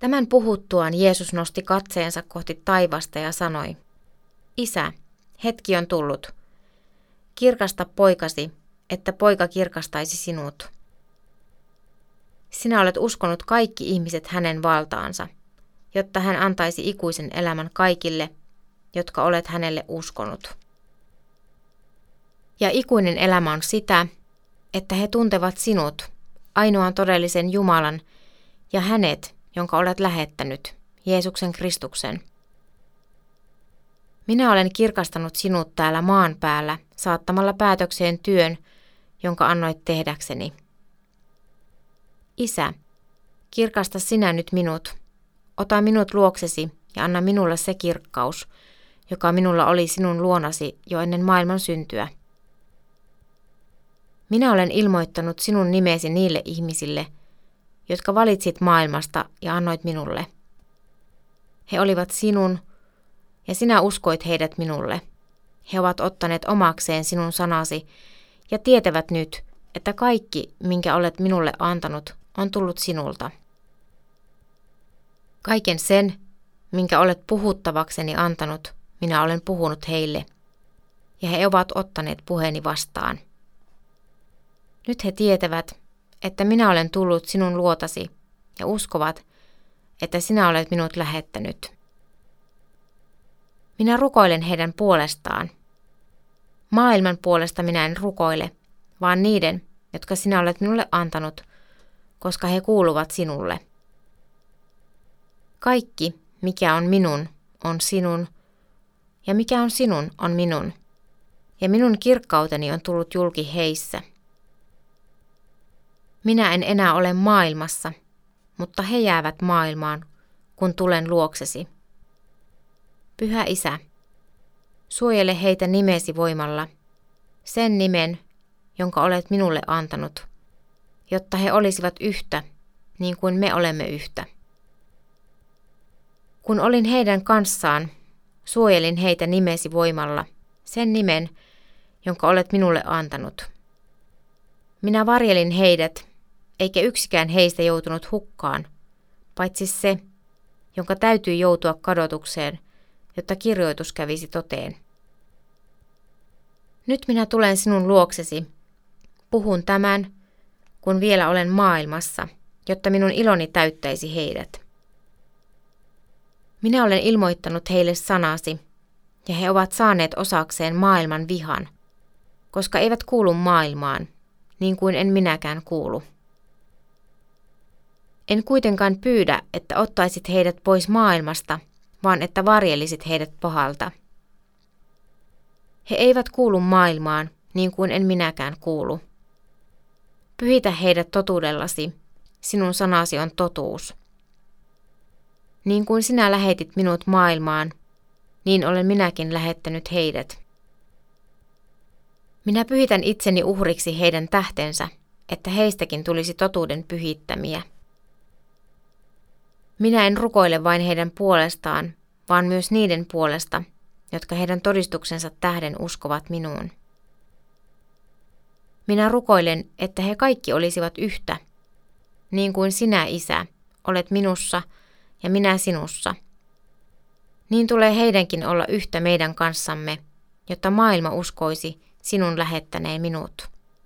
Tämän puhuttuaan Jeesus nosti katseensa kohti taivasta ja sanoi, Isä, hetki on tullut. Kirkasta poikasi, että poika kirkastaisi sinut. Sinä olet uskonut kaikki ihmiset hänen valtaansa, jotta hän antaisi ikuisen elämän kaikille, jotka olet hänelle uskonut. Ja ikuinen elämä on sitä, että he tuntevat sinut, ainoan todellisen Jumalan, ja hänet, jonka olet lähettänyt, Jeesuksen Kristuksen. Minä olen kirkastanut sinut täällä maan päällä saattamalla päätökseen työn, jonka annoit tehdäkseni. Isä, kirkasta sinä nyt minut, ota minut luoksesi ja anna minulle se kirkkaus, joka minulla oli sinun luonasi jo ennen maailman syntyä. Minä olen ilmoittanut sinun nimesi niille ihmisille, jotka valitsit maailmasta ja annoit minulle. He olivat sinun, ja sinä uskoit heidät minulle. He ovat ottaneet omakseen sinun sanasi ja tietävät nyt, että kaikki, minkä olet minulle antanut, on tullut sinulta. Kaiken sen, minkä olet puhuttavakseni antanut, minä olen puhunut heille, ja he ovat ottaneet puheeni vastaan. Nyt he tietävät, että minä olen tullut sinun luotasi, ja uskovat, että sinä olet minut lähettänyt. Minä rukoilen heidän puolestaan. Maailman puolesta minä en rukoile, vaan niiden, jotka sinä olet minulle antanut, koska he kuuluvat sinulle. Kaikki, mikä on minun, on sinun, ja mikä on sinun, on minun, ja minun kirkkauteni on tullut julki heissä. Minä en enää ole maailmassa, mutta he jäävät maailmaan, kun tulen luoksesi. Pyhä Isä, suojele heitä nimesi voimalla, sen nimen, jonka olet minulle antanut, jotta he olisivat yhtä, niin kuin me olemme yhtä. Kun olin heidän kanssaan, suojelin heitä nimesi voimalla, sen nimen, jonka olet minulle antanut. Minä varjelin heidät, eikä yksikään heistä joutunut hukkaan, paitsi se, jonka täytyy joutua kadotukseen, jotta kirjoitus kävisi toteen. Nyt minä tulen sinun luoksesi. Puhun tämän, kun vielä olen maailmassa, jotta minun iloni täyttäisi heidät. Minä olen ilmoittanut heille sanasi, ja he ovat saaneet osakseen maailman vihan, koska eivät kuulu maailmaan, niin kuin en minäkään kuulu. En kuitenkaan pyydä, että ottaisit heidät pois maailmasta, vaan että varjelisit heidät pahalta. He eivät kuulu maailmaan, niin kuin en minäkään kuulu. Pyhitä heidät totuudellasi, sinun sanasi on totuus. Niin kuin sinä lähetit minut maailmaan, niin olen minäkin lähettänyt heidät. Minä pyhitän itseni uhriksi heidän tähtensä, että heistäkin tulisi totuuden pyhittämiä. Minä en rukoile vain heidän puolestaan, vaan myös niiden puolesta, jotka heidän todistuksensa tähden uskovat minuun. Minä rukoilen, että he kaikki olisivat yhtä, niin kuin sinä, Isä, olet minussa ja minä sinussa. Niin tulee heidänkin olla yhtä meidän kanssamme, jotta maailma uskoisi sinun lähettäneen minut.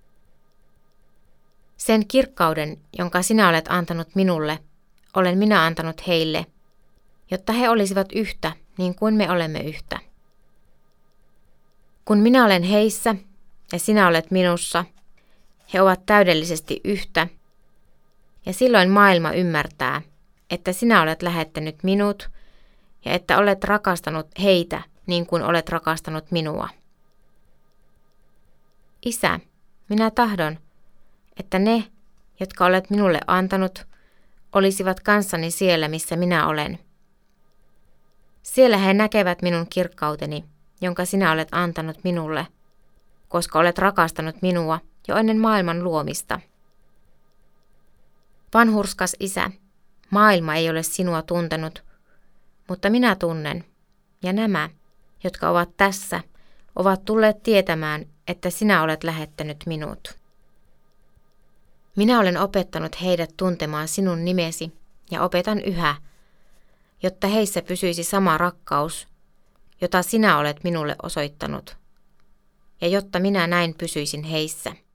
Sen kirkkauden, jonka sinä olet antanut minulle, olen minä antanut heille, jotta he olisivat yhtä, niin kuin me olemme yhtä. Kun minä olen heissä ja sinä olet minussa, he ovat täydellisesti yhtä, ja silloin maailma ymmärtää, että sinä olet lähettänyt minut ja että olet rakastanut heitä niin kuin olet rakastanut minua. Isä, minä tahdon, että ne, jotka olet minulle antanut, olisivat kanssani siellä, missä minä olen. Siellä he näkevät minun kirkkauteni, jonka sinä olet antanut minulle, koska olet rakastanut minua jo ennen maailman luomista. Vanhurskas Isä, maailma ei ole sinua tuntenut, mutta minä tunnen, ja nämä, jotka ovat tässä, ovat tulleet tietämään, että sinä olet lähettänyt minut. Minä olen opettanut heidät tuntemaan sinun nimesi ja opetan yhä, jotta heissä pysyisi sama rakkaus, jota sinä olet minulle osoittanut, ja jotta minä näin pysyisin heissä.